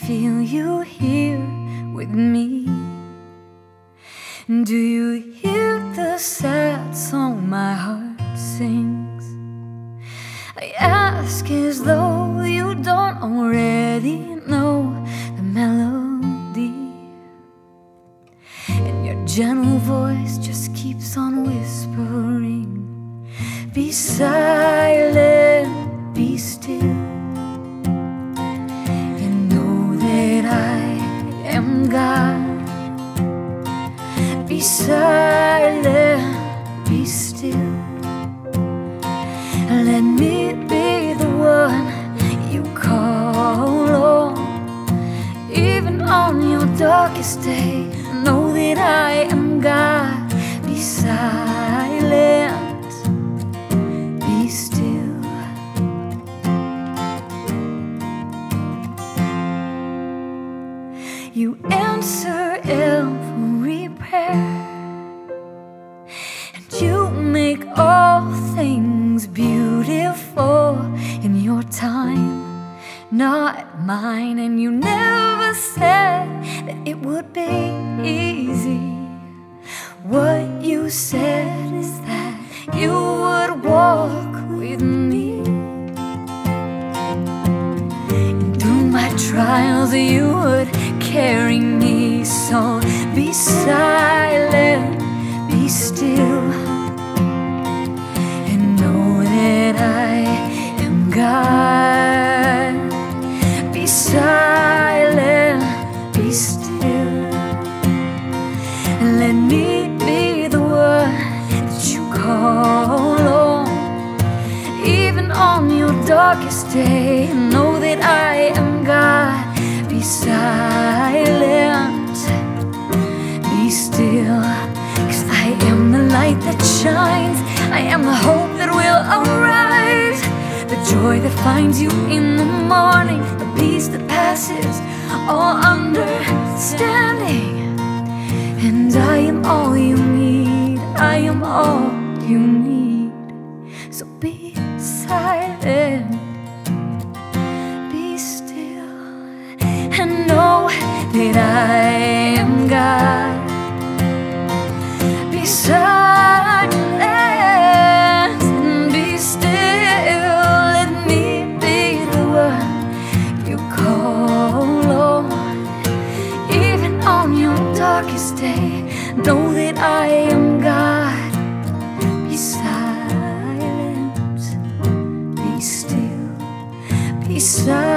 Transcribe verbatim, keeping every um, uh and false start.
feel you here with me. Do you hear the sad song my heart sings? I ask as though you don't already know the melody, and your gentle voice just keeps on whispering, be silent, be still, and know that I am God. Be silent, be still, let me be the one you call on. Even on your darkest day, know that I am God. Be silent, be still. You answer every prayer, and you make all things beautiful in your time, not mine. And you never said that it would be easy. What you said is that you would walk with me, and through my trials you would carry me. So be silent, be still, and know that I am God. Be silent, be still, and let me be the one that you call on. Even on your darkest day, know that I am God. Be silent, be still, 'cause I am the light that shines, I am the hope that will arise, the joy that finds you in the morning, the peace that passes all understanding. And I am all you need, I am all you need. So be silent, be still, and know that I am God. Be silent and be still, let me be the one you call on. Even on your darkest day, know that I am God. Be silent, be still, be silent.